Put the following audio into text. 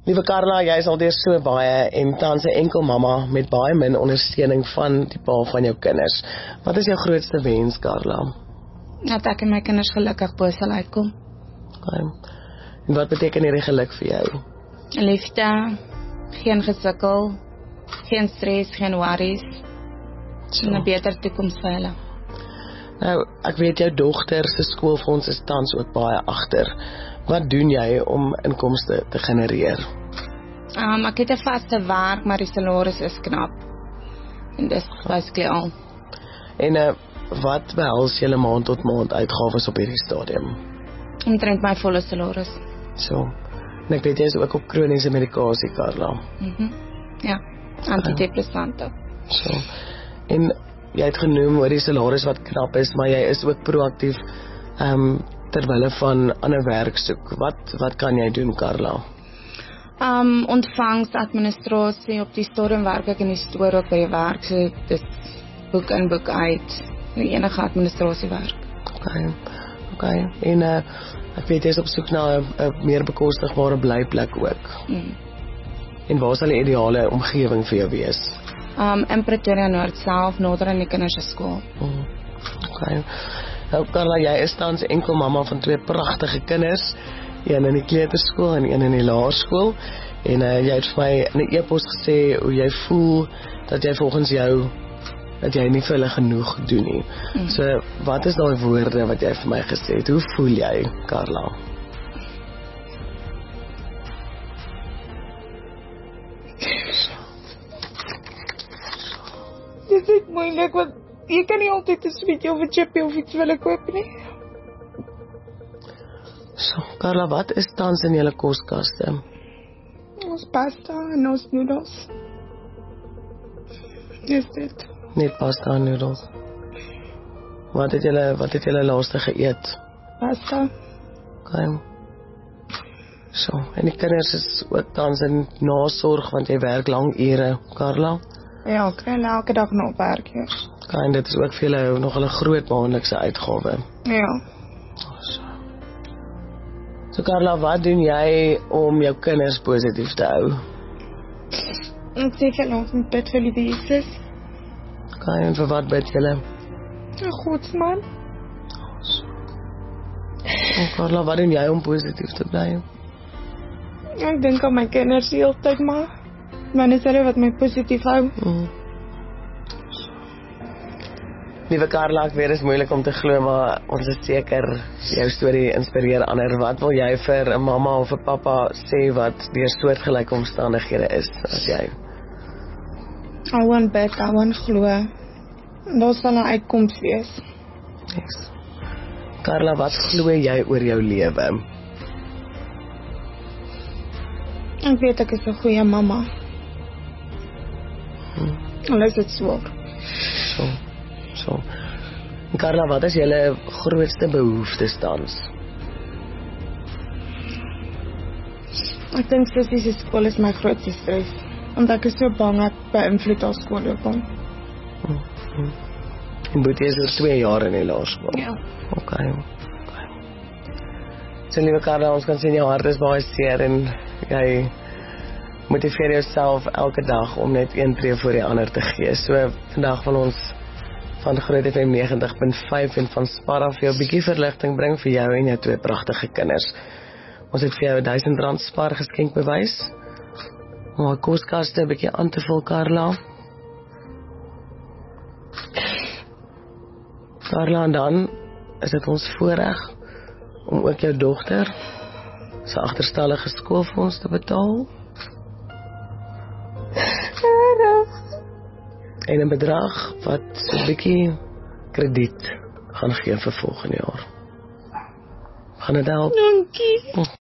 Liewe Carla, jy is alweer so baie en tans 'n enkel mamma met baie min ondersteuning van die pa van jou kinders. Wat is jou grootste wens, Carla? Dat ek en my kinders gelukkig bo sal uitkom. Okay. En wat beteken hierdie geluk vir jou? Liefde, geen gesukkel, geen stres, geen worries. En 'n beter toekoms vir hulle. Nou, ek weet jou dogter se skoolfonds is tans ook baie agter. Wat doen jy om inkomste te genereer? Ek het 'n vaste werk, maar die salaris is knap. En dis basically al. En wat behels julle maand tot maand uitgawes op hierdie stadium? Omtrent my volle salaris. So. En ek weet jy is ook op kroniese medikasie, Carla. Ja, antidepressante. So. En jy het genoem oor die salaris wat knap is, maar jy is ook proaktief terwille van ander werk soek. Wat kan jy doen, Carla? Ontvangsadministrasie op die stadium werk ek in die stoor ook by die werk, so dis boek in, boek uit, enige administrasiewerk. Okay. En ek weet jy is op soek na 'n meer bekostigbare blyplek ook. En waar sal die ideale omgewing vir jou wees? In Pretoria Noord self, nader aan die kinders se skool. Okay. Nou Carla, jy is tans enkel mamma van 2 pragtige kinders, een in die kleuterskool en een in die laerskool. En jy het vir my in 'n e-pos gesê hoe jy voel dat jy volgens jou dat jy nie vir hulle genoeg doen nie. So, wat is daai woorde wat jy vir my gesê het? Hoe voel jy, Carla? Dit is moeilik, want jy kan nie altyd 'n sweetie of 'n chippy of iets wil koop nie. So, Carla, wat is tans in julle koskaste? Ons pasta en ons noedels. Dis dit. Net pasta en noedels. Wat het julle laaste geëet? Pasta. Okay. So, en die kinders is ook tans in nasorg, want jy werk lang ure, Carla? Ja, ek kry elke dag na werk hier. Okay, en dit is ook vir julle nog 'n groot maandelikse uitgawe. Ja. So Carla, wat doen jy om jou kinders positief te hou? Ek sê vir ons met bid vir die Jesus. Okay, en vir wat bid julle? 'n Godsman. En Carla, wat doen jy om positief te bly? Ek dink aan my kinders die hele tyd, maar is hulle wat my positief hou. Liewe Carla, ek weet dit is moeilik om te glo, maar ons is seker jou storie inspireer ander. Wat wil jy vir 'n mamma of 'n pappa sê wat deur soortgelyke omstandighede is as jy? I want bid, I want glo. Daar sal 'n uitkoms wees. Yes. Carla, wat glo jy oor jou lewe? Ek weet ek is 'n goeie mamma. Alles is swaar. So. Carla, wat is julle grootste behoeftes tans? Ek dink sussie se skool is my grootste stres, want ek is so bang ek beïnvloed haar skoolloopbaan. En Boetie is oor 2 jaar in die laerskool. Ja. Okay. So liewe Carla, ons kan sien jou hart is baie seer en jy motiveer jouself elke dag om net een tree voor die ander te gee. So vandag van ons van Groot FM 90.5 en van Sparra vir jou 'n bietjie verligting bring vir jou en jou 2 pragtige kinders. Ons het vir jou R1000 Spar geskenk bewys om haar koskaste 'n bietjie aan te vul, Carla. Carla, en dan is dit ons voorreg om ook jou dogter se agterstallige skoolfonds te betaal. En 'n bedrag wat 'n bietjie krediet gaan gee vir volgende jaar. Gaan dit help? Dankie.